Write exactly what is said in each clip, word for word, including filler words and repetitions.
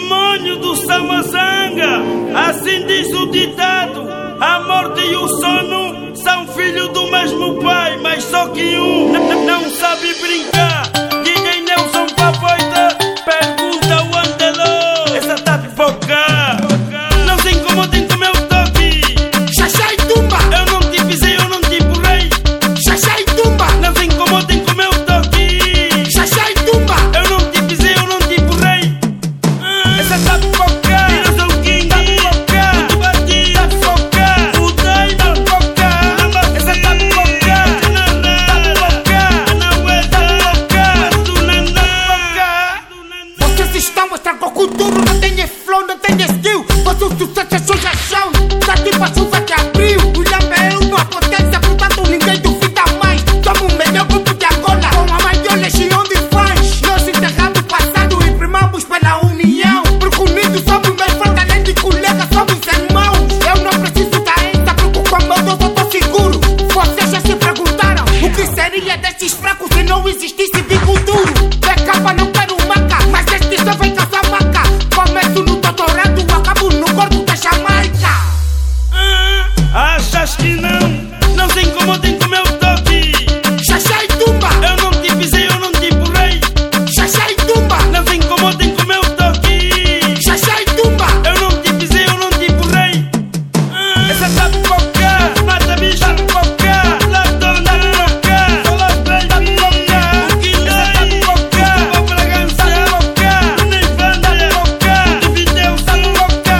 demônio do Samazanga. Assim diz o ditado: a morte e o sono são filhos do mesmo pai, mas só que um não sabe brincar. D J Nelson Papoita pergunta o Andelô: essa tá pipoca? Não se incomodem com meu toque. Xaxá e tumba. Eu não te pisei, eu não te empurrei. Xaxá e tumba. Não se incomodem com meu toque. Xaxá e tumba. Eu não te pisei, eu não te empurrei. Essa tá pipoca. Eu sou o King. Tá pipoca. O te bati. Tá pipoca. O Dai tá pipoca. Essa tá pipoca. Tá pipoca. Não é tá pipoca. Do naná. Vocês estão a estragar cultura, não tem flow, não tem skill. Você sucesso é sujeição, tá tipo a chuva que abriu. O Lhama é uma potência, portanto ninguém duvida mais. Somos o melhor grupo de Angola, com a maior legião de fãs. Nós enterramos o passado e primamos pela união. Porque unidos somos mais fortes, além de colegas, somos irmãos. Eu não preciso da enta, porque com a mão eu tô seguro. Vocês já se perguntaram o que seria destes fracos se não existisse bico-duro. Becapa não quero maca, mas este só vem caçar maca. Começo no doutorado, acabo no corpo da Jamaica. Ah, achas que não? Não se incomodem com meu toque. Xaxá e tumba. Eu não te pisei, eu não te empurrei. Xaxá e tumba. Não se incomodem com meu toque. Xaxá e tumba. Eu não te pisei, eu não te empurrei. Essa tá pipoca. Mata bicho, tá pipoca. Ladrão, tá pipoca. Solo baby, tá pipoca. O Guilherme, tá pipoca. O Bragança, tá pipoca. O Neivan, tá pipoca. O Videus, tá pipoca.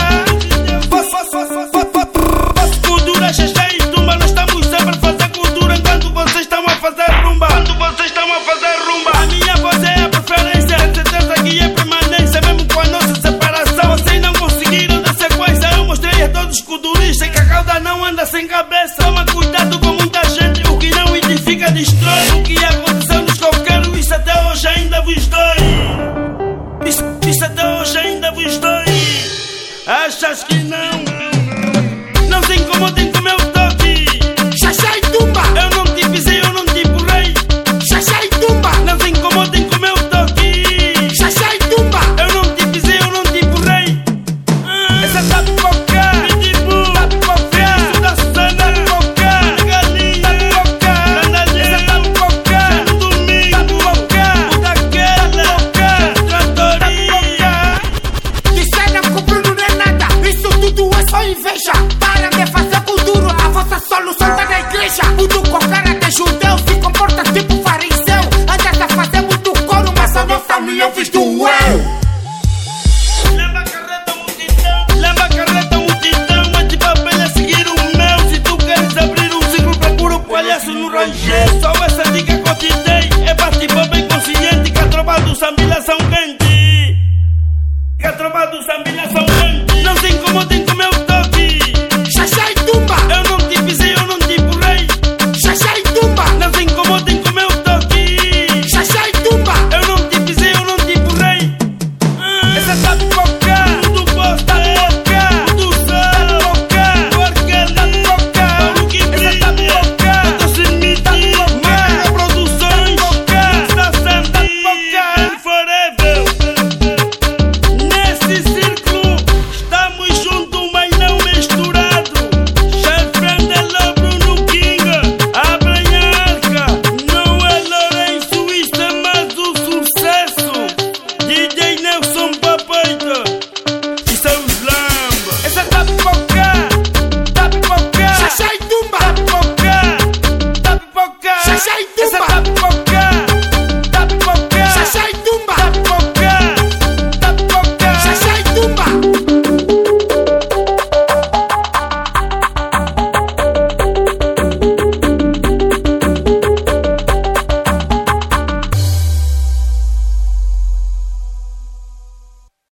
Faço cultura, xaxá e tumba. Nós estamos sempre a fazer cultura enquanto vocês estão a fazer rumba. Enquanto vocês estão a fazer rumba. A minha voz é a preferência. Tenho certeza que é permanência. Mesmo com a nossa separação, vocês não conseguiram dar sequência. Eu mostrei a todos os culturistas que a cauda não anda sem cabeça. Toma cuidado com muita gente. O que não edifica destrói. O que aconteceu nos coqueiros, isso até hoje ainda vos dói. Isso, isso até hoje ainda vos dói. Achas que não? Não se incomodem com meu toque. Xaxá e tumba. Eu não te pisei, eu não te empurrei. Xaxá e tumba. Não se incomodem com meu toque. Xaxá e tumba. Eu não te pisei, eu não te empurrei. Essa tá pipoca. Pitbull, tá pipoca. Da Susana, tá pipoca. Galinha, tá pipoca. Essa tá pipoca. No domingo, tá pipoca. O daquela, tá pipoca. Tratoria. Disseram que o Bruno não é nada. Isso tudo é só inveja. Para de fazer cultura. A vossa solução tá na igreja. Tudo com cara de judeu. Se comporta tipo fariseu. Andas a fazer muito coro, mas a nossa união fez do eu. Leva a carreta multidão. Leva a carreta multidão. É de papel a seguir o meu. Se tu queres abrir um ciclo, procura o palhaço no rancheiro. Só essa dica que eu te dei. É bate-bola bem consciente. Que a tropa do Sambila são quente. Que a tropa do Sambila são quente. Não se incomodem com meu